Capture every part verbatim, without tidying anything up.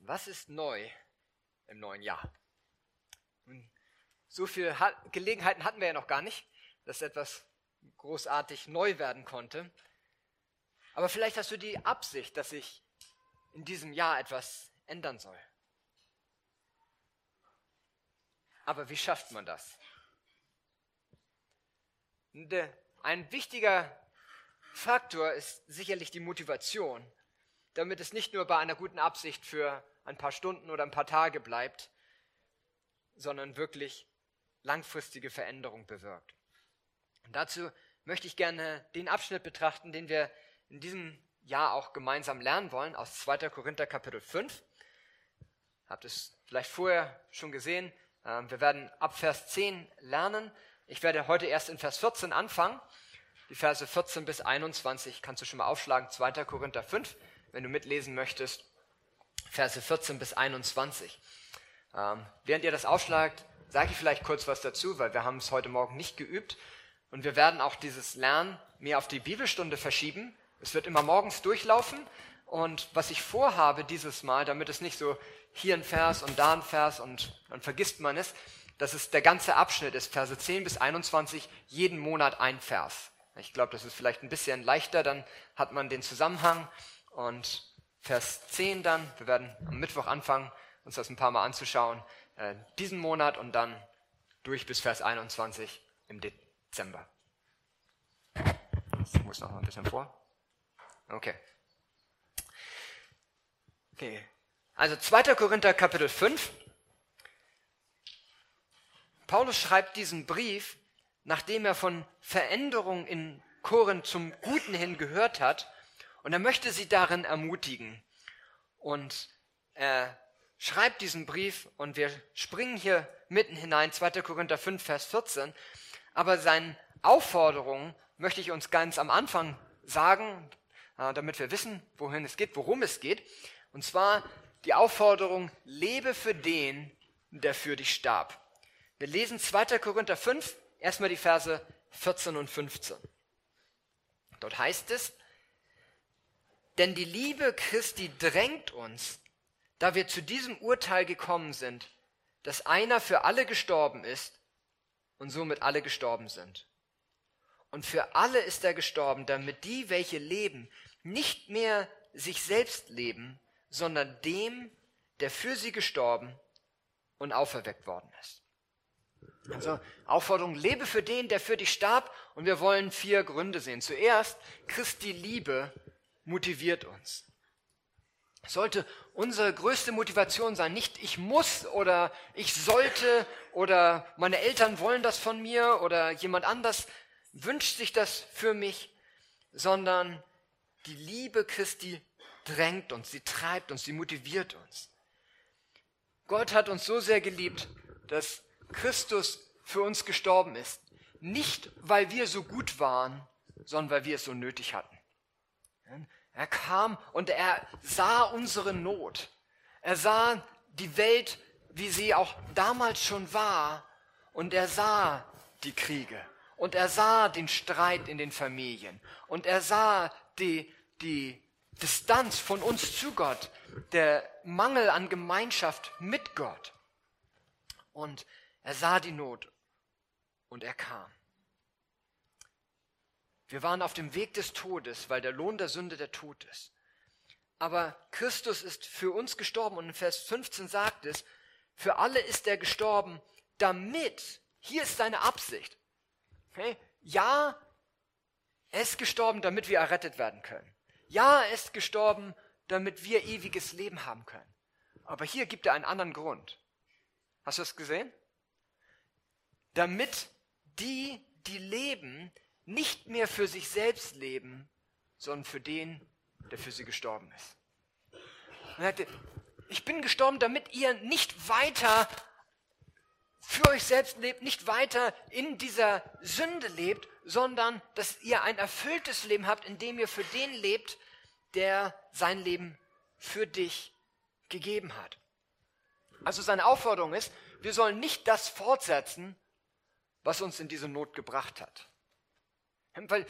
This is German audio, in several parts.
Was ist neu im neuen Jahr? So viele Gelegenheiten hatten wir ja noch gar nicht, dass etwas großartig neu werden konnte. Aber vielleicht hast du die Absicht, dass sich in diesem Jahr etwas ändern soll. Aber wie schafft man das? Ein wichtiger Faktor ist sicherlich die Motivation, damit es nicht nur bei einer guten Absicht für ein paar Stunden oder ein paar Tage bleibt, sondern wirklich langfristige Veränderung bewirkt. Und dazu möchte ich gerne den Abschnitt betrachten, den wir in diesem Jahr auch gemeinsam lernen wollen, aus zweiter Korinther Kapitel fünf. Habt es vielleicht vorher schon gesehen. Wir werden ab Vers zehn lernen. Ich werde heute erst in Vers vierzehn anfangen. Die Verse vierzehn bis einundzwanzig kannst du schon mal aufschlagen. zweiter Korinther fünf, wenn du mitlesen möchtest. Verse vierzehn bis einundzwanzig. Ähm, während ihr das aufschlagt, sage ich vielleicht kurz was dazu, weil wir haben es heute Morgen nicht geübt. Und wir werden auch dieses Lernen mehr auf die Bibelstunde verschieben. Es wird immer morgens durchlaufen. Und was ich vorhabe dieses Mal, damit es nicht so hier ein Vers und da ein Vers und dann vergisst man es, dass es der ganze Abschnitt ist, Verse zehn bis einundzwanzig, jeden Monat ein Vers. Ich glaube, das ist vielleicht ein bisschen leichter, dann hat man den Zusammenhang. Und Vers zehn dann, wir werden am Mittwoch anfangen, uns das ein paar Mal anzuschauen, äh, diesen Monat und dann durch bis Vers einundzwanzig im Dezember. Ich muss noch mal ein bisschen vor. Okay. Okay. Also zweiter Korinther Kapitel fünf. Paulus schreibt diesen Brief, nachdem er von Veränderungen in Korinth zum Guten hin gehört hat, und er möchte sie darin ermutigen. Und er schreibt diesen Brief und wir springen hier mitten hinein, zweiter Korinther fünf, Vers vierzehn. Aber seine Aufforderung möchte ich uns ganz am Anfang sagen, damit wir wissen, wohin es geht, worum es geht. Und zwar die Aufforderung, lebe für den, der für dich starb. Wir lesen zweiter Korinther fünf, erstmal die Verse vierzehn und fünfzehn. Dort heißt es, denn die Liebe Christi drängt uns, da wir zu diesem Urteil gekommen sind, dass einer für alle gestorben ist und somit alle gestorben sind. Und für alle ist er gestorben, damit die, welche leben, nicht mehr sich selbst leben, sondern dem, der für sie gestorben und auferweckt worden ist. Also Aufforderung, lebe für den, der für dich starb, und wir wollen vier Gründe sehen. Zuerst, Christi Liebe motiviert uns. Sollte unsere größte Motivation sein, nicht ich muss oder ich sollte oder meine Eltern wollen das von mir oder jemand anders wünscht sich das für mich, sondern die Liebe Christi drängt uns, sie treibt uns, sie motiviert uns. Gott hat uns so sehr geliebt, dass Christus für uns gestorben ist. Nicht, weil wir so gut waren, sondern weil wir es so nötig hatten. Er kam und er sah unsere Not. Er sah die Welt, wie sie auch damals schon war. Und er sah die Kriege. Und er sah den Streit in den Familien. Und er sah die, die Distanz von uns zu Gott. Der Mangel an Gemeinschaft mit Gott. Und er sah die Not. Und er kam. Wir waren auf dem Weg des Todes, weil der Lohn der Sünde der Tod ist. Aber Christus ist für uns gestorben und in Vers fünfzehn sagt es, für alle ist er gestorben, damit, hier ist seine Absicht. Okay? Ja, er ist gestorben, damit wir errettet werden können. Ja, er ist gestorben, damit wir ewiges Leben haben können. Aber hier gibt er einen anderen Grund. Hast du es gesehen? Damit die, die leben, nicht mehr für sich selbst leben, sondern für den, der für sie gestorben ist. Er sagte, ich bin gestorben, damit ihr nicht weiter für euch selbst lebt, nicht weiter in dieser Sünde lebt, sondern dass ihr ein erfülltes Leben habt, in dem ihr für den lebt, der sein Leben für dich gegeben hat. Also seine Aufforderung ist, wir sollen nicht das fortsetzen, was uns in diese Not gebracht hat. Weil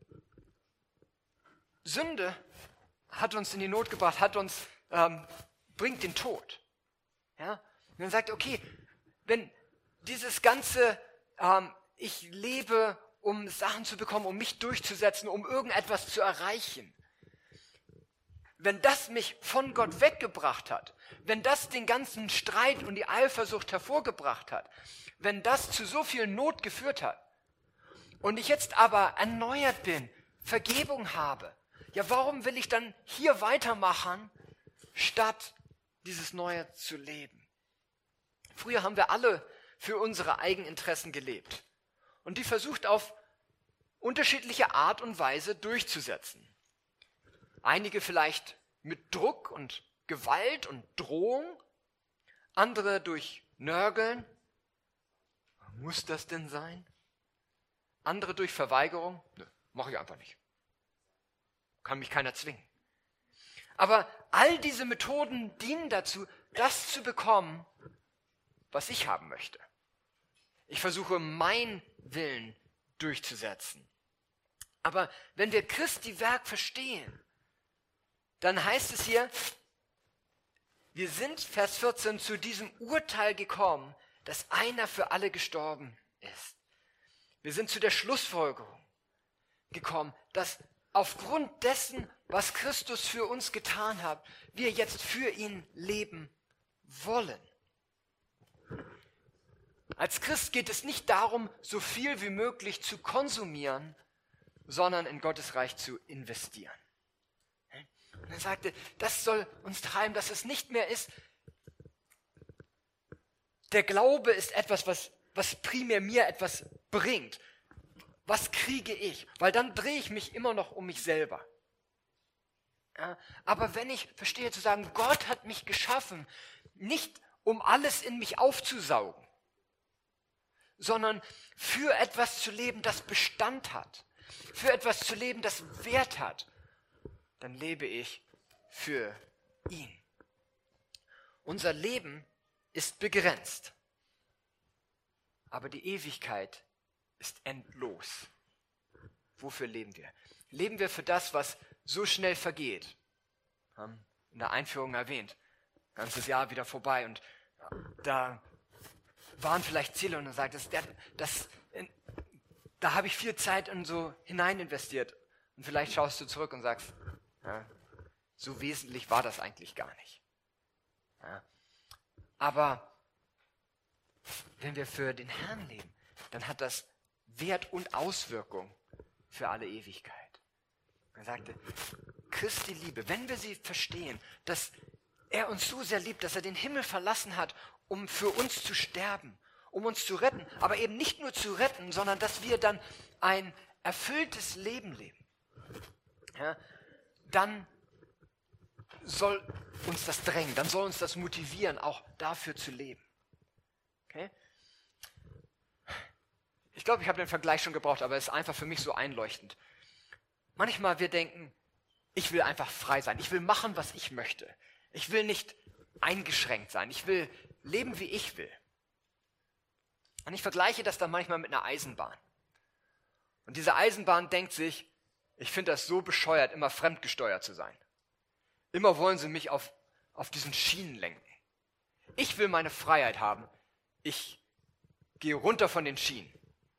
Sünde hat uns in die Not gebracht, hat uns ähm, bringt den Tod. Ja? Und dann sagt er, okay, wenn dieses ganze, ähm, ich lebe, um Sachen zu bekommen, um mich durchzusetzen, um irgendetwas zu erreichen, wenn das mich von Gott weggebracht hat, wenn das den ganzen Streit und die Eifersucht hervorgebracht hat, wenn das zu so viel Not geführt hat und ich jetzt aber erneuert bin, Vergebung habe, ja, warum will ich dann hier weitermachen, statt dieses Neue zu leben? Früher haben wir alle für unsere Eigeninteressen gelebt und die versucht auf unterschiedliche Art und Weise durchzusetzen. Einige vielleicht mit Druck und Gewalt und Drohung, andere durch Nörgeln. Muss das denn sein? Andere durch Verweigerung. Nö, mache ich einfach nicht. Kann mich keiner zwingen. Aber all diese Methoden dienen dazu, das zu bekommen, was ich haben möchte. Ich versuche, meinen Willen durchzusetzen. Aber wenn wir Christi Werk verstehen, dann heißt es hier, wir sind, Vers vierzehn, zu diesem Urteil gekommen, dass einer für alle gestorben ist. Wir sind zu der Schlussfolgerung gekommen, dass aufgrund dessen, was Christus für uns getan hat, wir jetzt für ihn leben wollen. Als Christ geht es nicht darum, so viel wie möglich zu konsumieren, sondern in Gottes Reich zu investieren. Und er sagte, das soll uns treiben, dass es nicht mehr ist, der Glaube ist etwas, was, was primär mir etwas bringt. Was kriege ich? Weil dann drehe ich mich immer noch um mich selber. Ja, aber wenn ich verstehe zu sagen, Gott hat mich geschaffen, nicht um alles in mich aufzusaugen, sondern für etwas zu leben, das Bestand hat, für etwas zu leben, das Wert hat, dann lebe ich für ihn. Unser Leben ist begrenzt, aber die Ewigkeit ist endlos. Wofür leben wir? Leben wir für das, was so schnell vergeht? Wir haben in der Einführung erwähnt, ganzes Jahr wieder vorbei und da waren vielleicht Ziele und dann sagt es, das, das, da habe ich viel Zeit in so hinein investiert. Und vielleicht schaust du zurück und sagst, ja, so wesentlich war das eigentlich gar nicht. Ja. Aber wenn wir für den Herrn leben, dann hat das Wert und Auswirkung für alle Ewigkeit. Er sagte, Christi Liebe, wenn wir sie verstehen, dass er uns so sehr liebt, dass er den Himmel verlassen hat, um für uns zu sterben, um uns zu retten, aber eben nicht nur zu retten, sondern dass wir dann ein erfülltes Leben leben. Ja, dann soll uns das drängen, dann soll uns das motivieren, auch dafür zu leben. Okay? Ich glaube, ich habe den Vergleich schon gebraucht, aber es ist einfach für mich so einleuchtend. Manchmal wir denken, ich will einfach frei sein, ich will machen, was ich möchte. Ich will nicht eingeschränkt sein, ich will leben, wie ich will. Und ich vergleiche das dann manchmal mit einer Eisenbahn. Und diese Eisenbahn denkt sich, ich finde das so bescheuert, immer fremdgesteuert zu sein. Immer wollen sie mich auf, auf diesen Schienen lenken. Ich will meine Freiheit haben. Ich gehe runter von den Schienen.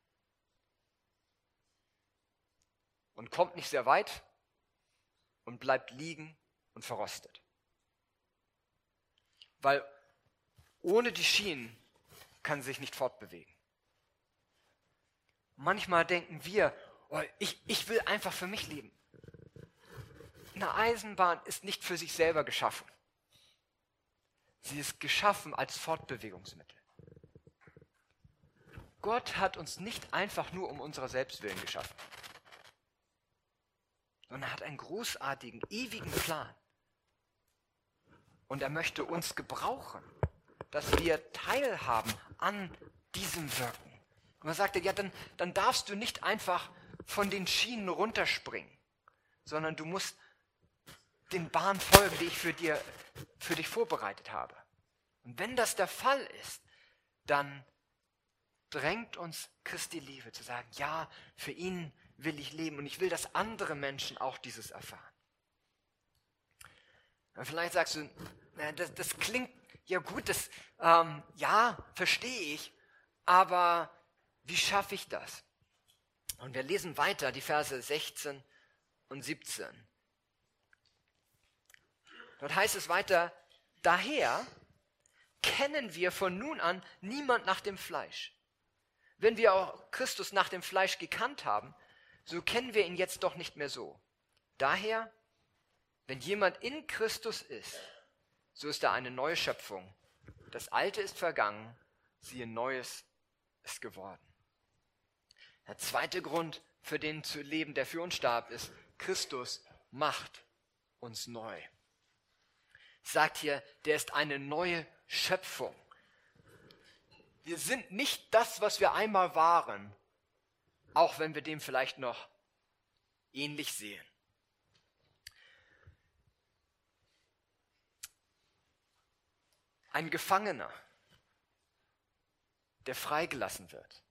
Und kommt nicht sehr weit und bleibt liegen und verrostet. Weil ohne die Schienen kann sie sich nicht fortbewegen. Manchmal denken wir, oh, ich, ich will einfach für mich leben. Eine Eisenbahn ist nicht für sich selber geschaffen. Sie ist geschaffen als Fortbewegungsmittel. Gott hat uns nicht einfach nur um unserer Selbstwillen geschaffen, sondern er hat einen großartigen, ewigen Plan. Und er möchte uns gebrauchen, dass wir teilhaben an diesem Wirken. Und er sagte, ja, dann, dann darfst du nicht einfach von den Schienen runterspringen, sondern du musst den Bahn folgen, die ich für, dir, für dich vorbereitet habe. Und wenn das der Fall ist, dann drängt uns Christi Liebe zu sagen, ja, für ihn will ich leben und ich will, dass andere Menschen auch dieses erfahren. Und vielleicht sagst du, na, das, das klingt ja gut, das, ähm, ja, verstehe ich, aber wie schaffe ich das? Und wir lesen weiter die Verse sechzehn und siebzehn. Dort heißt es weiter, daher kennen wir von nun an niemand nach dem Fleisch. Wenn wir auch Christus nach dem Fleisch gekannt haben, so kennen wir ihn jetzt doch nicht mehr so. Daher, wenn jemand in Christus ist, so ist er eine neue Schöpfung. Das Alte ist vergangen, siehe, Neues ist geworden. Der zweite Grund für den zu leben, der für uns starb, ist, Christus macht uns neu. Sagt hier, der ist eine neue Schöpfung. Wir sind nicht das, was wir einmal waren, auch wenn wir dem vielleicht noch ähnlich sehen. Ein Gefangener, der freigelassen wird,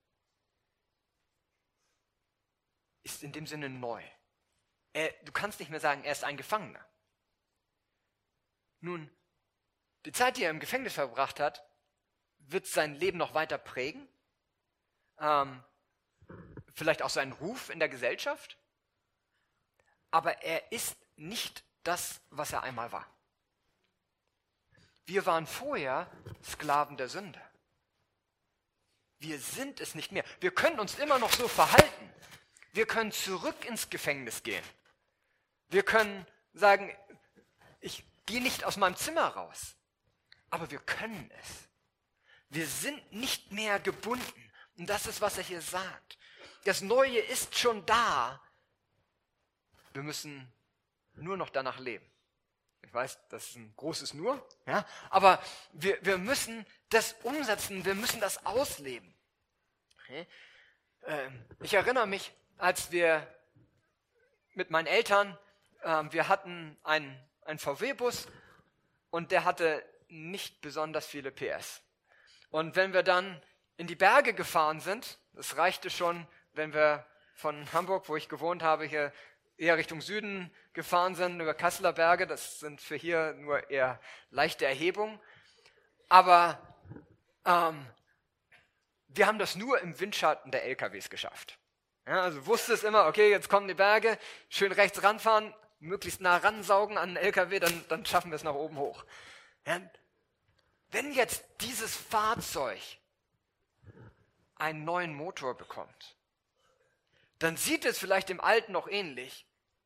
ist in dem Sinne neu. Er, du kannst nicht mehr sagen, er ist ein Gefangener. Nun, die Zeit, die er im Gefängnis verbracht hat, wird sein Leben noch weiter prägen. Ähm, vielleicht auch seinen Ruf in der Gesellschaft. Aber er ist nicht das, was er einmal war. Wir waren vorher Sklaven der Sünde. Wir sind es nicht mehr. Wir können uns immer noch so verhalten. Wir können zurück ins Gefängnis gehen. Wir können sagen, ich gehe nicht aus meinem Zimmer raus. Aber wir können es. Wir sind nicht mehr gebunden. Und das ist, was er hier sagt. Das Neue ist schon da. Wir müssen nur noch danach leben. Ich weiß, das ist ein großes Nur, ja, aber wir, wir müssen das umsetzen, wir müssen das ausleben. Okay? Ähm, ich erinnere mich, als wir mit meinen Eltern, ähm, wir hatten einen, einen V W-Bus und der hatte nicht besonders viele P S. Und wenn wir dann in die Berge gefahren sind, das reichte schon, wenn wir von Hamburg, wo ich gewohnt habe, hier eher Richtung Süden gefahren sind, über Kasseler Berge, das sind für hier nur eher leichte Erhebungen. Aber ähm, wir haben das nur im Windschatten der L K Ws geschafft. Ja, also wusste es immer, okay, jetzt kommen die Berge, schön rechts ranfahren, möglichst nah ransaugen an den L K W, dann, dann schaffen wir es nach oben hoch. Ja, wenn jetzt dieses Fahrzeug einen neuen Motor bekommt, dann sieht es vielleicht dem alten noch ähnlich.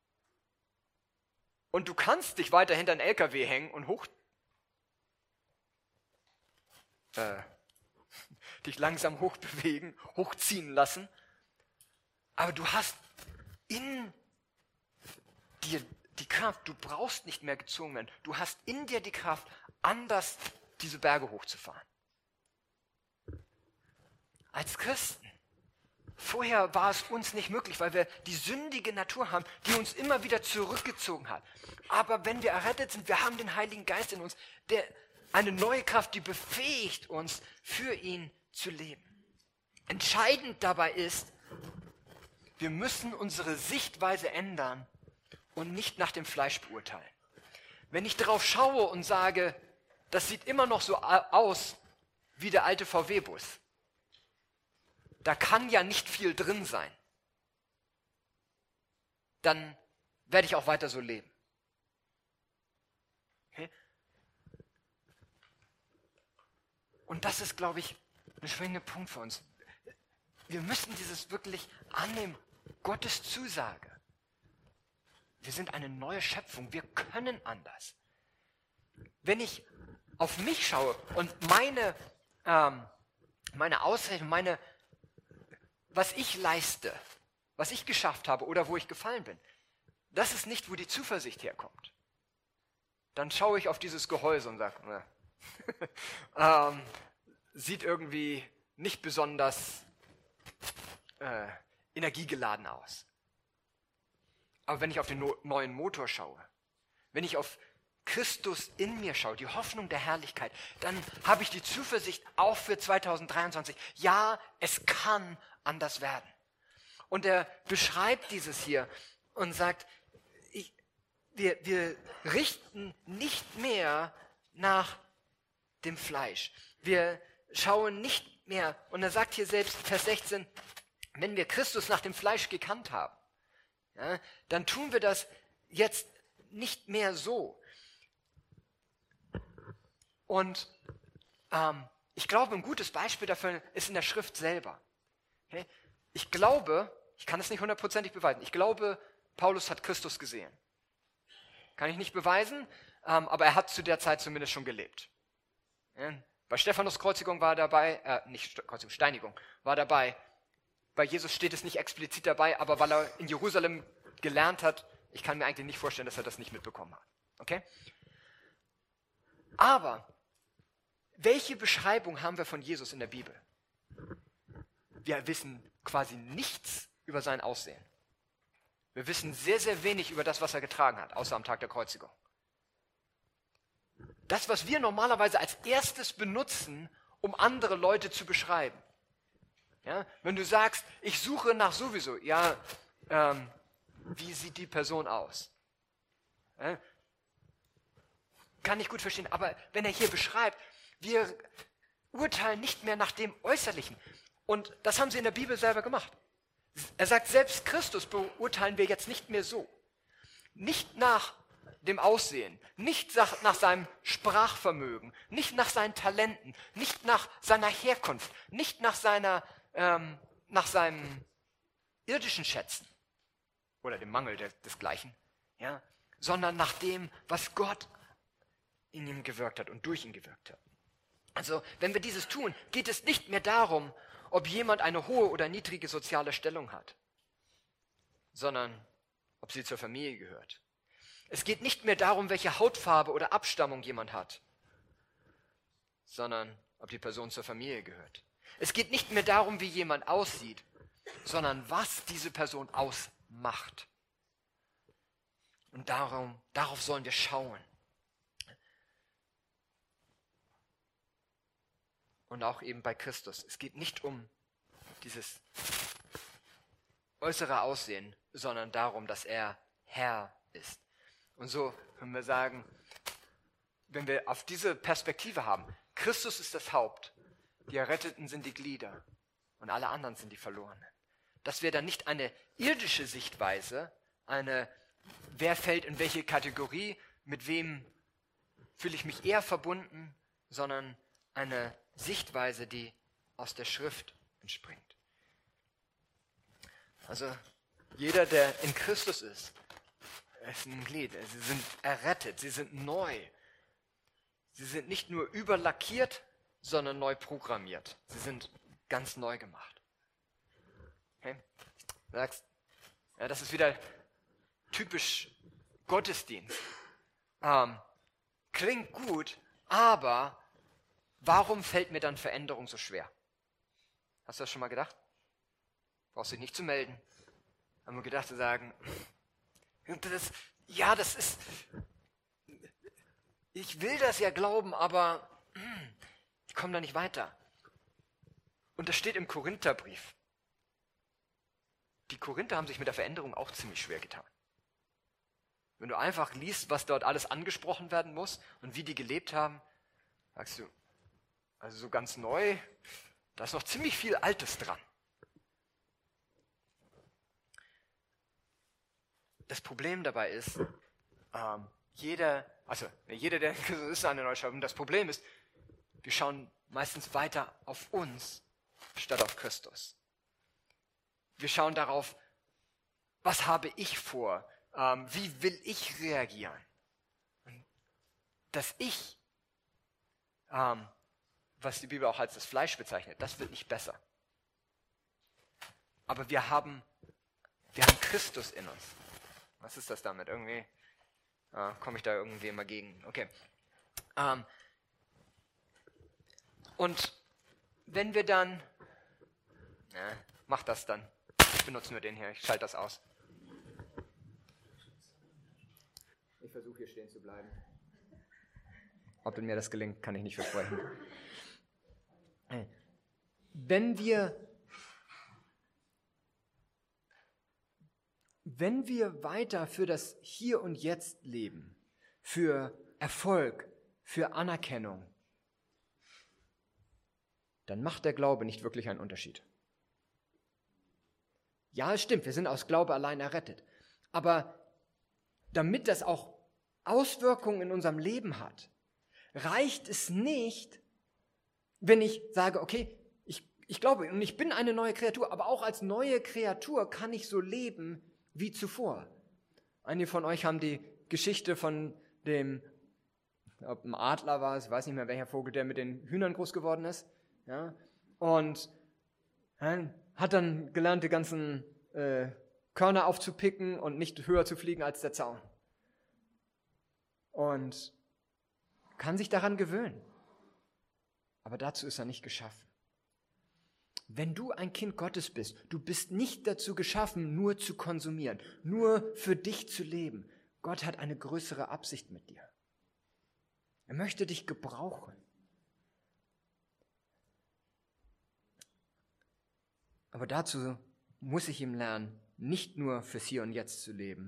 Und du kannst dich weiter hinter den L K W hängen und hoch, äh, dich langsam hochbewegen, hochziehen lassen. Aber du hast in dir die Kraft, du brauchst nicht mehr gezwungen werden. Du hast in dir die Kraft, anders diese Berge hochzufahren. Als Christen. Vorher war es uns nicht möglich, weil wir die sündige Natur haben, die uns immer wieder zurückgezogen hat. Aber wenn wir errettet sind, wir haben den Heiligen Geist in uns, der eine neue Kraft, die befähigt uns, für ihn zu leben. Entscheidend dabei ist, wir müssen unsere Sichtweise ändern und nicht nach dem Fleisch beurteilen. Wenn ich darauf schaue und sage, das sieht immer noch so aus wie der alte V W-Bus, da kann ja nicht viel drin sein, dann werde ich auch weiter so leben. Okay? Und das ist, glaube ich, ein springender Punkt für uns. Wir müssen dieses wirklich annehmen, Gottes Zusage. Wir sind eine neue Schöpfung, wir können anders. Wenn ich auf mich schaue und meine, ähm, meine Ausrichtung, meine was ich leiste, was ich geschafft habe oder wo ich gefallen bin, das ist nicht, wo die Zuversicht herkommt. Dann schaue ich auf dieses Gehäuse und sage, ähm, sieht irgendwie nicht besonders äh, energiegeladen aus. Aber wenn ich auf den no- neuen Motor schaue, wenn ich auf Christus in mir schaue, die Hoffnung der Herrlichkeit, dann habe ich die Zuversicht auch für zweitausenddreiundzwanzig. Ja, es kann anders werden. Und er beschreibt dieses hier und sagt, ich, wir, wir richten nicht mehr nach dem Fleisch. Wir schauen nicht mehr, und er sagt hier selbst, Vers sechzehn, wenn wir Christus nach dem Fleisch gekannt haben, ja, dann tun wir das jetzt nicht mehr so. Und ähm, ich glaube, ein gutes Beispiel dafür ist in der Schrift selber. Okay? Ich glaube, ich kann es nicht hundertprozentig beweisen, ich glaube, Paulus hat Christus gesehen. Kann ich nicht beweisen, ähm, aber er hat zu der Zeit zumindest schon gelebt. Ja? Bei Stephanus Kreuzigung war er dabei, äh, nicht Kreuzigung, Steinigung, war dabei. Bei Jesus steht es nicht explizit dabei, aber weil er in Jerusalem gelernt hat, ich kann mir eigentlich nicht vorstellen, dass er das nicht mitbekommen hat. Okay? Aber welche Beschreibung haben wir von Jesus in der Bibel? Wir wissen quasi nichts über sein Aussehen. Wir wissen sehr, sehr wenig über das, was er getragen hat, außer am Tag der Kreuzigung. Das, was wir normalerweise als erstes benutzen, um andere Leute zu beschreiben. Ja, wenn du sagst, ich suche nach sowieso, ja, ähm, wie sieht die Person aus? Ja, kann ich gut verstehen, aber wenn er hier beschreibt, wir urteilen nicht mehr nach dem Äußerlichen. Und das haben sie in der Bibel selber gemacht. Er sagt, selbst Christus beurteilen wir jetzt nicht mehr so. Nicht nach dem Aussehen, nicht nach seinem Sprachvermögen, nicht nach seinen Talenten, nicht nach seiner Herkunft, nicht nach seiner Ähm, nach seinen irdischen Schätzen oder dem Mangel des, desgleichen, ja, sondern nach dem, was Gott in ihm gewirkt hat und durch ihn gewirkt hat. Also, wenn wir dieses tun, geht es nicht mehr darum, ob jemand eine hohe oder niedrige soziale Stellung hat, sondern ob sie zur Familie gehört. Es geht nicht mehr darum, welche Hautfarbe oder Abstammung jemand hat, sondern ob die Person zur Familie gehört. Es geht nicht mehr darum, wie jemand aussieht, sondern was diese Person ausmacht. Und darum, darauf sollen wir schauen. Und auch eben bei Christus. Es geht nicht um dieses äußere Aussehen, sondern darum, dass er Herr ist. Und so können wir sagen, wenn wir auf diese Perspektive haben, Christus ist das Haupt, die Erretteten sind die Glieder und alle anderen sind die Verlorenen. Dass wir dann nicht eine irdische Sichtweise, eine, wer fällt in welche Kategorie, mit wem fühle ich mich eher verbunden, sondern eine Sichtweise, die aus der Schrift entspringt. Also jeder, der in Christus ist, ist ein Glied. Sie sind errettet, sie sind neu. Sie sind nicht nur überlackiert, sondern neu programmiert. Sie sind ganz neu gemacht. Okay? Du sagst, ja, das ist wieder typisch Gottesdienst. Ähm, klingt gut, aber warum fällt mir dann Veränderung so schwer? Hast du das schon mal gedacht? Brauchst dich nicht zu melden. Haben wir gedacht zu sagen, das, ja, das ist, ich will das ja glauben, aber ich komme da nicht weiter. Und das steht im Korintherbrief. Die Korinther haben sich mit der Veränderung auch ziemlich schwer getan. Wenn du einfach liest, was dort alles angesprochen werden muss und wie die gelebt haben, sagst du, also so ganz neu, da ist noch ziemlich viel Altes dran. Das Problem dabei ist, ähm, jeder, also jeder, der in Christus ist, eine Neuschöpfung. Das Problem ist, wir schauen meistens weiter auf uns, statt auf Christus. Wir schauen darauf, was habe ich vor? Ähm, wie will ich reagieren? Das Ich, ähm, was die Bibel auch als das Fleisch bezeichnet, das wird nicht besser. Aber wir haben, wir haben Christus in uns. Was ist das damit? Irgendwie äh, komme ich da irgendwie immer gegen. Okay. Ähm, Und wenn wir dann, ja, mach das dann, ich benutze nur den hier, ich schalte das aus. Ich versuche hier stehen zu bleiben. Ob mir das gelingt, kann ich nicht versprechen. Wenn wir wenn wir weiter für das Hier und Jetzt leben, für Erfolg, für Anerkennung, dann macht der Glaube nicht wirklich einen Unterschied. Ja, es stimmt, wir sind aus Glaube allein errettet. Aber damit das auch Auswirkungen in unserem Leben hat, reicht es nicht, wenn ich sage, okay, ich, ich glaube und ich bin eine neue Kreatur, aber auch als neue Kreatur kann ich so leben wie zuvor. Einige von euch haben die Geschichte von dem, ob ein Adler war, ich weiß nicht mehr welcher Vogel, der mit den Hühnern groß geworden ist, ja, und ja, hat dann gelernt, die ganzen äh, Körner aufzupicken und nicht höher zu fliegen als der Zaun. Und kann sich daran gewöhnen. Aber dazu ist er nicht geschaffen. Wenn du ein Kind Gottes bist, du bist nicht dazu geschaffen, nur zu konsumieren, nur für dich zu leben. Gott hat eine größere Absicht mit dir. Er möchte dich gebrauchen. Aber dazu muss ich ihm lernen, nicht nur fürs Hier und Jetzt zu leben.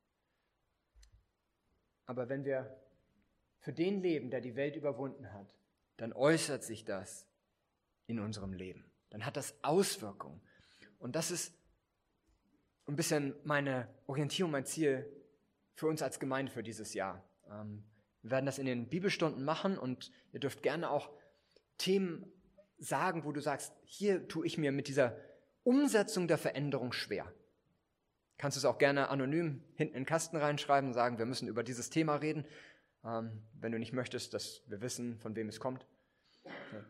Aber wenn wir für den leben, der die Welt überwunden hat, dann äußert sich das in unserem Leben. Dann hat das Auswirkungen. Und das ist ein bisschen meine Orientierung, mein Ziel für uns als Gemeinde für dieses Jahr. Ähm, wir werden das in den Bibelstunden machen und ihr dürft gerne auch Themen sagen, wo du sagst, hier tue ich mir mit dieser Umsetzung der Veränderung schwer. Kannst du es auch gerne anonym hinten in den Kasten reinschreiben und sagen, wir müssen über dieses Thema reden, ähm, wenn du nicht möchtest, dass wir wissen, von wem es kommt. Okay.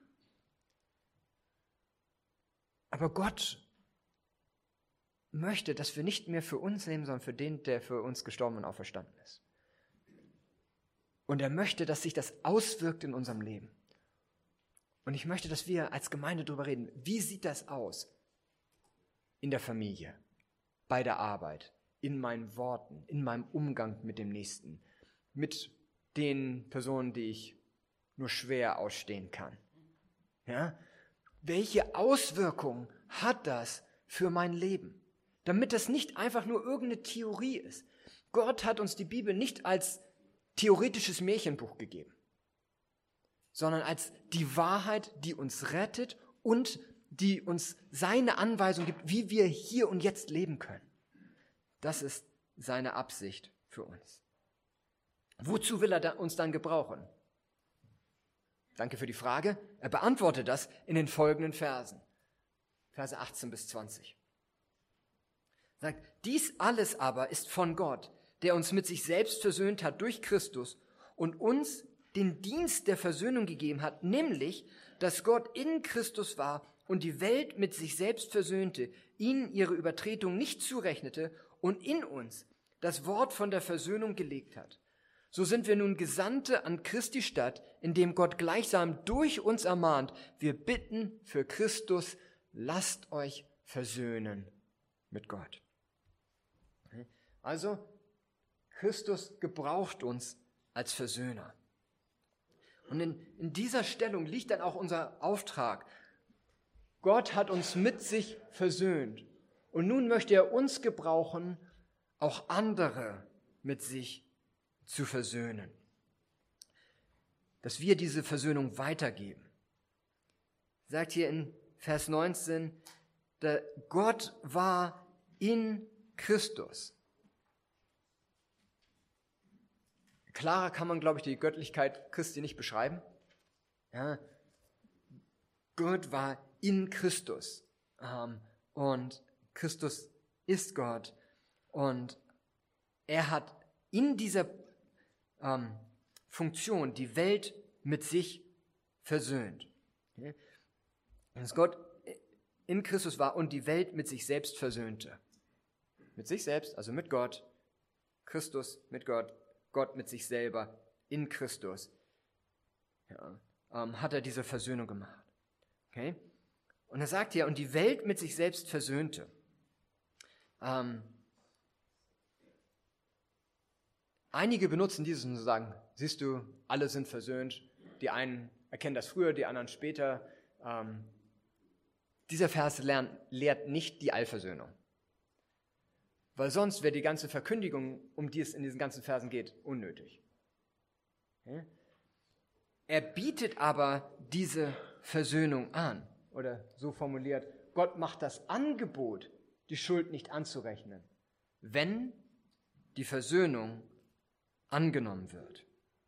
Aber Gott möchte, dass wir nicht mehr für uns leben, sondern für den, der für uns gestorben und auferstanden ist. Und er möchte, dass sich das auswirkt in unserem Leben. Und ich möchte, dass wir als Gemeinde darüber reden, wie sieht das aus in der Familie, bei der Arbeit, in meinen Worten, in meinem Umgang mit dem Nächsten, mit den Personen, die ich nur schwer ausstehen kann. Ja? Welche Auswirkungen hat das für mein Leben? Damit das nicht einfach nur irgendeine Theorie ist. Gott hat uns die Bibel nicht als theoretisches Märchenbuch gegeben, sondern als die Wahrheit, die uns rettet und die uns seine Anweisung gibt, wie wir hier und jetzt leben können. Das ist seine Absicht für uns. Wozu will er uns dann gebrauchen? Danke für die Frage. Er beantwortet das in den folgenden Versen. Verse achtzehn bis zwanzig. Er sagt, dies alles aber ist von Gott, der uns mit sich selbst versöhnt hat durch Christus und uns den Dienst der Versöhnung gegeben hat, nämlich, dass Gott in Christus war und die Welt mit sich selbst versöhnte, ihnen ihre Übertretung nicht zurechnete und in uns das Wort von der Versöhnung gelegt hat. So sind wir nun Gesandte an Christi Stadt, indem Gott gleichsam durch uns ermahnt, wir bitten für Christus, lasst euch versöhnen mit Gott. Also, Christus gebraucht uns als Versöhner. Und in, in dieser Stellung liegt dann auch unser Auftrag. Gott hat uns mit sich versöhnt. Und nun möchte er uns gebrauchen, auch andere mit sich zu versöhnen. Dass wir diese Versöhnung weitergeben. Sagt hier in Vers neunzehn, der Gott war in Christus. Klarer kann man, glaube ich, die Göttlichkeit Christi nicht beschreiben. Ja, Gott war in Christus. Ähm, und Christus ist Gott. Und er hat in dieser ähm, Funktion die Welt mit sich versöhnt. Okay? Dass Gott in Christus war und die Welt mit sich selbst versöhnte. Mit sich selbst, also mit Gott. Christus mit Gott. Gott mit sich selber in Christus, ja, ähm, hat er diese Versöhnung gemacht. Okay? Und er sagt hier, und die Welt mit sich selbst versöhnte. Ähm, einige benutzen dieses und sagen, siehst du, alle sind versöhnt. Die einen erkennen das früher, die anderen später. Ähm, dieser Vers lehrt, lehrt nicht die Allversöhnung. weil sonst wäre die ganze Verkündigung, um die es in diesen ganzen Versen geht, unnötig. Er bietet aber diese Versöhnung an, oder so formuliert, Gott macht das Angebot, die Schuld nicht anzurechnen, wenn die Versöhnung angenommen wird.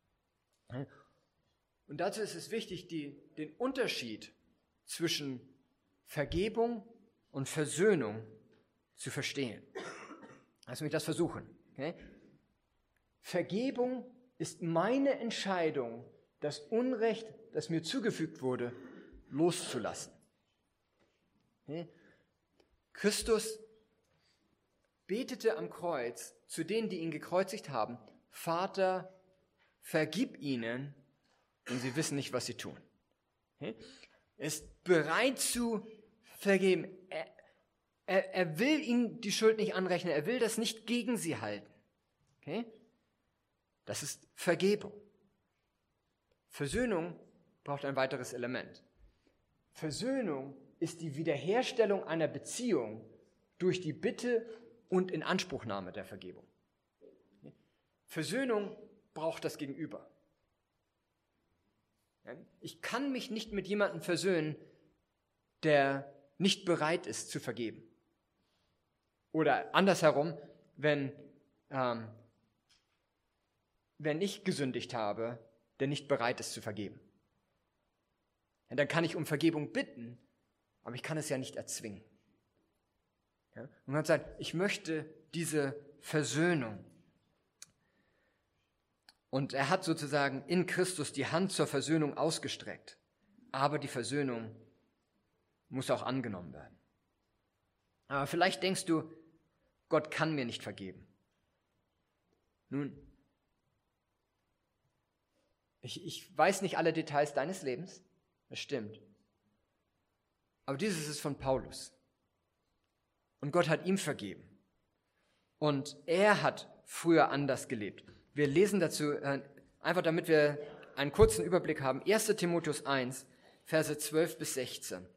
Und dazu ist es wichtig, die, den Unterschied zwischen Vergebung und Versöhnung zu verstehen. Lass mich das versuchen. Okay? Vergebung ist meine Entscheidung, das Unrecht, das mir zugefügt wurde, loszulassen. Okay? Christus betete am Kreuz zu denen, die ihn gekreuzigt haben, Vater, vergib ihnen, denn sie wissen nicht, was sie tun. Okay? Er ist bereit zu vergeben. Er, er, er will ihnen die Schuld nicht anrechnen. Er will das nicht gegen sie halten. Okay? Das ist Vergebung. Versöhnung braucht ein weiteres Element. Versöhnung ist die Wiederherstellung einer Beziehung durch die Bitte und Inanspruchnahme der Vergebung. Versöhnung braucht das Gegenüber. Ich kann mich nicht mit jemandem versöhnen, der nicht bereit ist zu vergeben. Oder andersherum, wenn, ähm, wenn ich gesündigt habe, der nicht bereit ist zu vergeben. Ja, dann kann ich um Vergebung bitten, aber ich kann es ja nicht erzwingen. Ja? Und man sagt, ich möchte diese Versöhnung. Und er hat sozusagen in Christus die Hand zur Versöhnung ausgestreckt. Aber die Versöhnung muss auch angenommen werden. Aber vielleicht denkst du, Gott kann mir nicht vergeben. Nun, ich, ich weiß nicht alle Details deines Lebens, das stimmt. Aber dieses ist von Paulus. Und Gott hat ihm vergeben. Und er hat früher anders gelebt. Wir lesen dazu, äh, einfach damit wir einen kurzen Überblick haben, erster Timotheus eins, Verse zwölf bis sechzehn.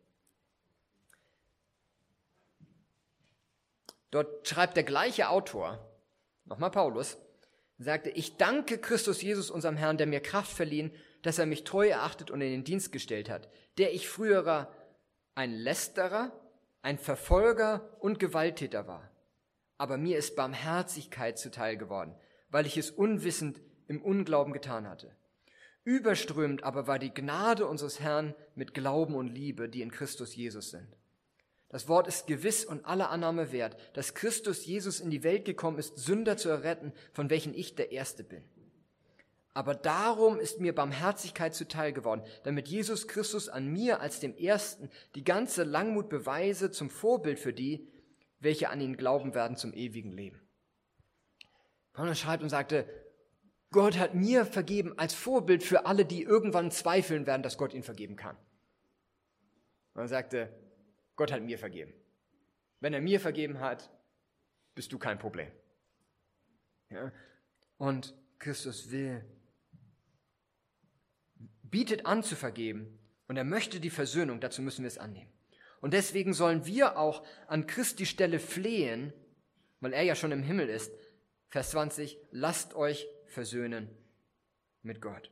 Dort schreibt der gleiche Autor, nochmal Paulus, sagte, ich danke Christus Jesus, unserem Herrn, der mir Kraft verliehen, dass er mich treu erachtet und in den Dienst gestellt hat, der ich früherer ein Lästerer, ein Verfolger und Gewalttäter war. Aber mir ist Barmherzigkeit zuteil geworden, weil ich es unwissend im Unglauben getan hatte. Überströmend aber war die Gnade unseres Herrn mit Glauben und Liebe, die in Christus Jesus sind. Das Wort ist gewiss und aller Annahme wert, dass Christus Jesus in die Welt gekommen ist, Sünder zu erretten, von welchen ich der Erste bin. Aber darum ist mir Barmherzigkeit zuteil geworden, damit Jesus Christus an mir als dem Ersten die ganze Langmut beweise zum Vorbild für die, welche an ihn glauben werden zum ewigen Leben. Paulus schreibt und sagte, Gott hat mir vergeben als Vorbild für alle, die irgendwann zweifeln werden, dass Gott ihnen vergeben kann. Und er sagte, Gott hat mir vergeben. Wenn er mir vergeben hat, bist du kein Problem. Ja? Und Christus will, bietet an zu vergeben und er möchte die Versöhnung, dazu müssen wir es annehmen. Und deswegen sollen wir auch an Christi Stelle flehen, weil er ja schon im Himmel ist. Vers zwanzig, lasst euch versöhnen mit Gott.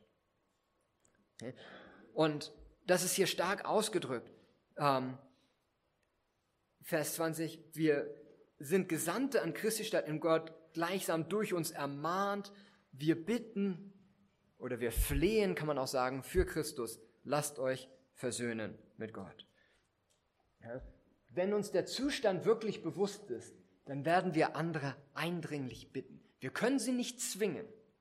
Und das ist hier stark ausgedrückt. Ähm, Vers zwanzig, wir sind Gesandte an Christi Stadt in Gott, gleichsam durch uns ermahnt. Wir bitten oder wir flehen, kann man auch sagen, für Christus, lasst euch versöhnen mit Gott. Ja? Wenn uns der Zustand wirklich bewusst ist, dann werden wir andere eindringlich bitten. Wir können sie nicht zwingen.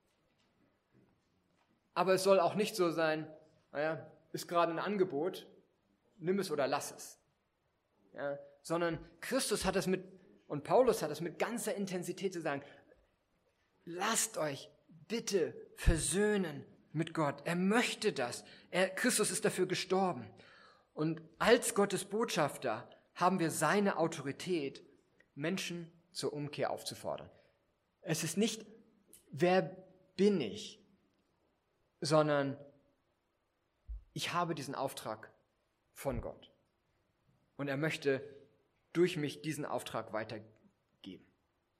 Aber es soll auch nicht so sein, naja, ist gerade ein Angebot, nimm es oder lass es. Ja, sondern Christus hat es mit, und Paulus hat es mit ganzer Intensität zu sagen, lasst euch bitte versöhnen mit Gott. Er möchte das. Er, Christus ist dafür gestorben. Und als Gottes Botschafter haben wir seine Autorität, Menschen zur Umkehr aufzufordern. Es ist nicht, wer bin ich, sondern ich habe diesen Auftrag von Gott. Und er möchte durch mich diesen Auftrag weitergeben.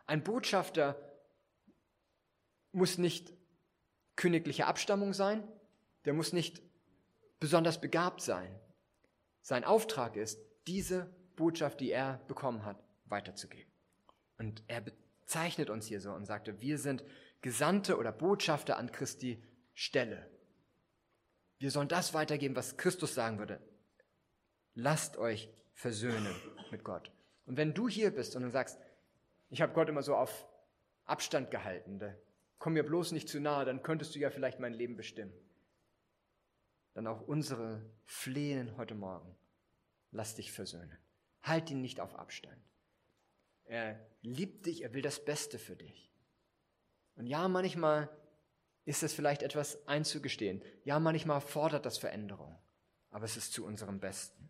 Ein Botschafter muss nicht königlicher Abstammung sein, der muss nicht besonders begabt sein. Sein Auftrag ist, diese Botschaft, die er bekommen hat, weiterzugeben. Und er bezeichnet uns hier so und sagte, wir sind Gesandte oder Botschafter an Christi Stelle. Wir sollen das weitergeben, was Christus sagen würde. Lasst euch versöhnen mit Gott. Und wenn du hier bist und du sagst, ich habe Gott immer so auf Abstand gehalten, da komm mir bloß nicht zu nahe, dann könntest du ja vielleicht mein Leben bestimmen. Dann auch unsere Flehen heute Morgen. Lass dich versöhnen. Halt ihn nicht auf Abstand. Er liebt dich, er will das Beste für dich. Und ja, manchmal ist es vielleicht etwas einzugestehen. Ja, manchmal fordert das Veränderung. Aber es ist zu unserem Besten.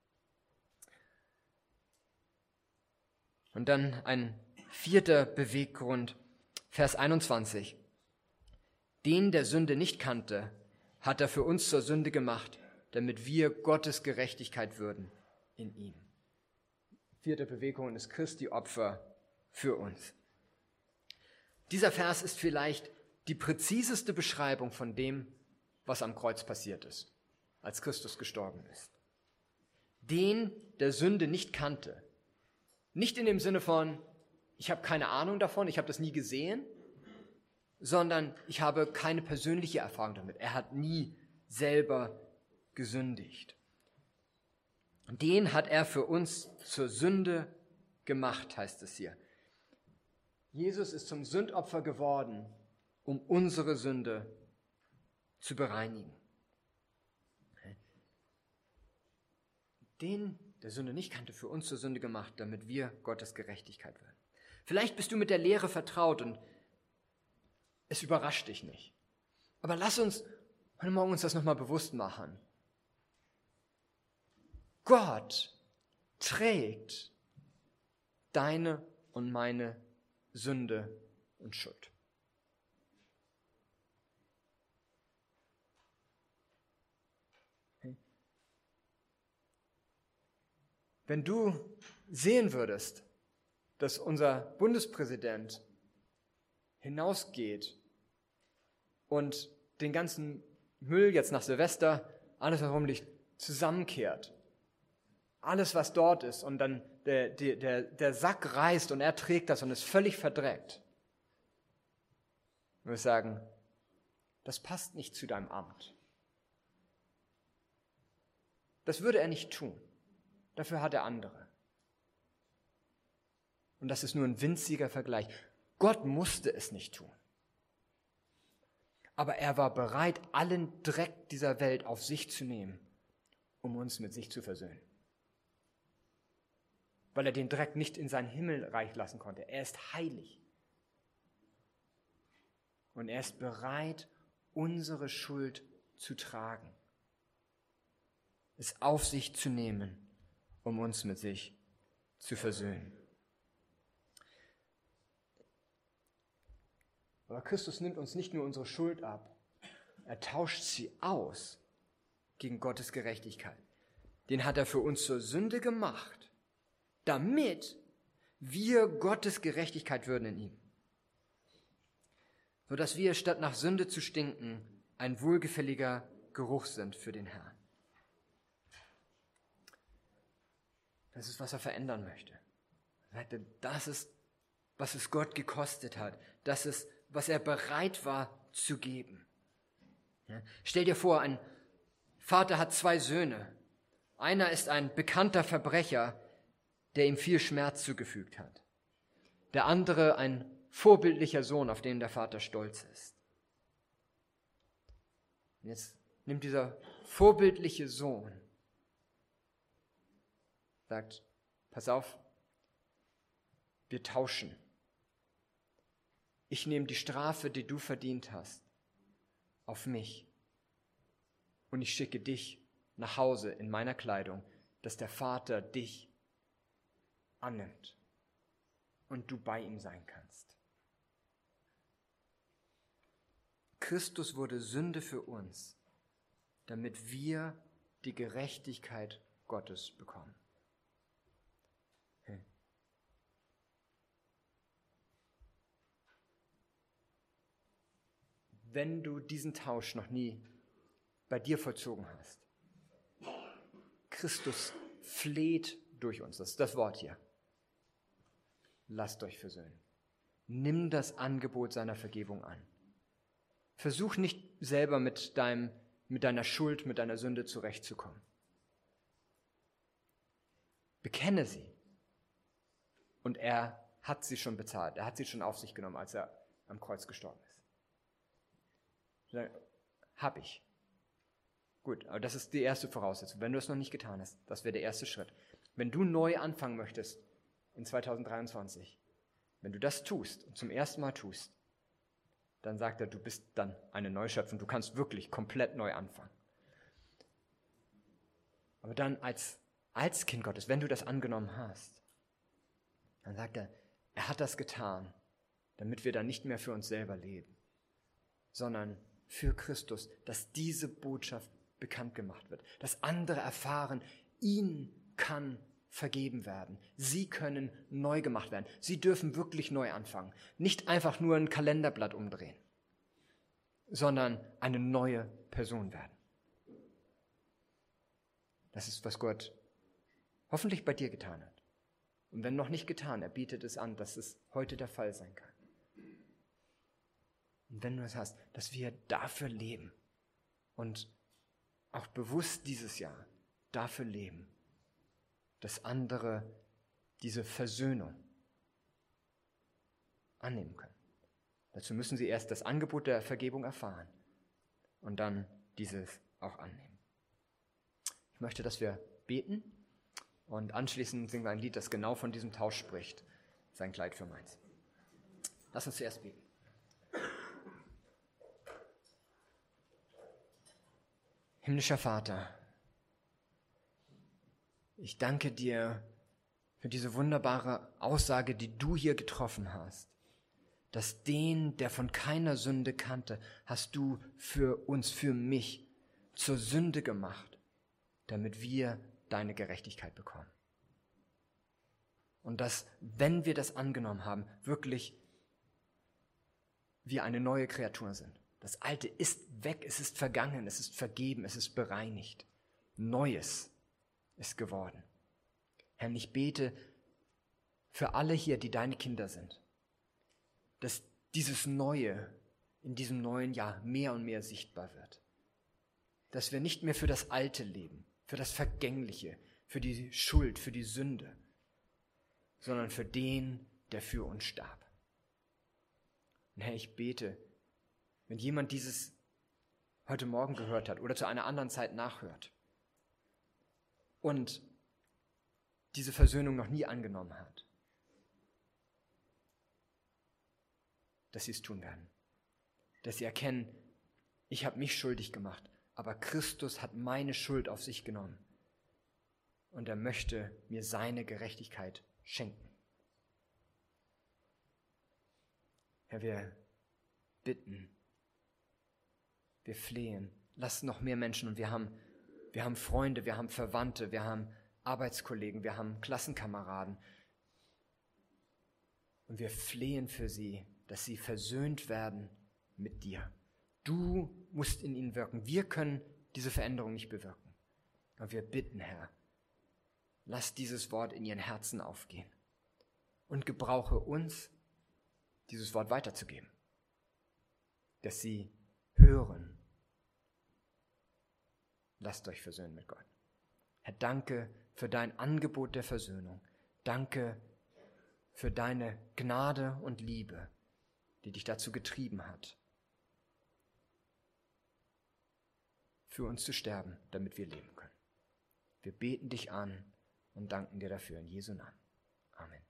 Und dann ein vierter Beweggrund, Vers einundzwanzig. Den der Sünde nicht kannte, hat er für uns zur Sünde gemacht, damit wir Gottes Gerechtigkeit würden in ihm. Vierte Bewegung ist Christi Opfer für uns. Dieser Vers ist vielleicht die präziseste Beschreibung von dem, was am Kreuz passiert ist, als Christus gestorben ist. Den der Sünde nicht kannte. Nicht in dem Sinne von, ich habe keine Ahnung davon, ich habe das nie gesehen, sondern ich habe keine persönliche Erfahrung damit. Er hat nie selber gesündigt. Den hat er für uns zur Sünde gemacht, heißt es hier. Jesus ist zum Sündopfer geworden, um unsere Sünde zu bereinigen. Den der Sünde nicht kannte, für uns zur Sünde gemacht, damit wir Gottes Gerechtigkeit werden. Vielleicht bist du mit der Lehre vertraut und es überrascht dich nicht. Aber lass uns heute Morgen uns das nochmal bewusst machen. Gott trägt deine und meine Sünde und Schuld. Wenn du sehen würdest, dass unser Bundespräsident hinausgeht und den ganzen Müll jetzt nach Silvester, alles was rumliegt, zusammenkehrt, alles was dort ist und dann der, der, der, der Sack reißt und er trägt das und ist völlig verdreckt, würde ich sagen, das passt nicht zu deinem Amt. Das würde er nicht tun. Dafür hat er andere. Und das ist nur ein winziger Vergleich. Gott musste es nicht tun. Aber er war bereit, allen Dreck dieser Welt auf sich zu nehmen, um uns mit sich zu versöhnen. Weil er den Dreck nicht in sein Himmelreich lassen konnte. Er ist heilig. Und er ist bereit, unsere Schuld zu tragen. Es auf sich zu nehmen, um uns mit sich zu versöhnen. Aber Christus nimmt uns nicht nur unsere Schuld ab, er tauscht sie aus gegen Gottes Gerechtigkeit. Den hat er für uns zur Sünde gemacht, damit wir Gottes Gerechtigkeit würden in ihm. Sodass wir statt nach Sünde zu stinken, ein wohlgefälliger Geruch sind für den Herrn. Das ist, was er verändern möchte. Das ist, was es Gott gekostet hat. Das ist, was er bereit war zu geben. Ja? Stell dir vor, ein Vater hat zwei Söhne. Einer ist ein bekannter Verbrecher, der ihm viel Schmerz zugefügt hat. Der andere ein vorbildlicher Sohn, auf den der Vater stolz ist. Und jetzt nimmt dieser vorbildliche Sohn, sagt, pass auf, wir tauschen. Ich nehme die Strafe, die du verdient hast, auf mich. Und ich schicke dich nach Hause in meiner Kleidung, dass der Vater dich annimmt und du bei ihm sein kannst. Christus wurde Sünde für uns, damit wir die Gerechtigkeit Gottes bekommen. wenn du diesen Tausch noch nie bei dir vollzogen hast. Christus fleht durch uns, das ist das Wort hier. Lasst euch versöhnen. Nimm das Angebot seiner Vergebung an. Versuch nicht selber mit, deinem, mit deiner Schuld, mit deiner Sünde zurechtzukommen. Bekenne sie. Und er hat sie schon bezahlt. Er hat sie schon auf sich genommen, als er am Kreuz gestorben ist. Hab ich. Gut, aber das ist die erste Voraussetzung. Wenn du es noch nicht getan hast, das wäre der erste Schritt. Wenn du neu anfangen möchtest in zweitausenddreiundzwanzig, wenn du das tust und zum ersten Mal tust, dann sagt er, du bist dann eine Neuschöpfung. Du kannst wirklich komplett neu anfangen. Aber dann als, als Kind Gottes, wenn du das angenommen hast, dann sagt er, er hat das getan, damit wir dann nicht mehr für uns selber leben, sondern für Christus, dass diese Botschaft bekannt gemacht wird, dass andere erfahren, ihnen kann vergeben werden. Sie können neu gemacht werden. Sie dürfen wirklich neu anfangen. Nicht einfach nur ein Kalenderblatt umdrehen, sondern eine neue Person werden. Das ist, was Gott hoffentlich bei dir getan hat. Und wenn noch nicht getan, er bietet es an, dass es heute der Fall sein kann. Und wenn du es hast, dass wir dafür leben und auch bewusst dieses Jahr dafür leben, dass andere diese Versöhnung annehmen können. Dazu müssen sie erst das Angebot der Vergebung erfahren und dann dieses auch annehmen. Ich möchte, dass wir beten und anschließend singen wir ein Lied, das genau von diesem Tausch spricht. Sein Kleid für meins. Lass uns zuerst beten. Himmlischer Vater, ich danke dir für diese wunderbare Aussage, die du hier getroffen hast, dass den, der von keiner Sünde kannte, hast du für uns, für mich zur Sünde gemacht, damit wir deine Gerechtigkeit bekommen. Und dass, wenn wir das angenommen haben, wirklich wir eine neue Kreatur sind. Das Alte ist weg, es ist vergangen, es ist vergeben, es ist bereinigt. Neues ist geworden. Herr, ich bete für alle hier, die deine Kinder sind, dass dieses Neue in diesem neuen Jahr mehr und mehr sichtbar wird. Dass wir nicht mehr für das Alte leben, für das Vergängliche, für die Schuld, für die Sünde, sondern für den, der für uns starb. Und Herr, ich bete, wenn jemand dieses heute Morgen gehört hat oder zu einer anderen Zeit nachhört und diese Versöhnung noch nie angenommen hat, dass sie es tun werden. Dass sie erkennen, ich habe mich schuldig gemacht, aber Christus hat meine Schuld auf sich genommen und er möchte mir seine Gerechtigkeit schenken. Herr, wir bitten, wir flehen, lass noch mehr Menschen, und wir haben, wir haben Freunde, wir haben Verwandte, wir haben Arbeitskollegen, wir haben Klassenkameraden. Und wir flehen für sie, dass sie versöhnt werden mit dir. Du musst in ihnen wirken. Wir können diese Veränderung nicht bewirken. Aber wir bitten, Herr, lass dieses Wort in ihren Herzen aufgehen und gebrauche uns, dieses Wort weiterzugeben, dass sie hören. Lasst euch versöhnen mit Gott. Herr, danke für dein Angebot der Versöhnung. Danke für deine Gnade und Liebe, die dich dazu getrieben hat, für uns zu sterben, damit wir leben können. Wir beten dich an und danken dir dafür in Jesu Namen. Amen.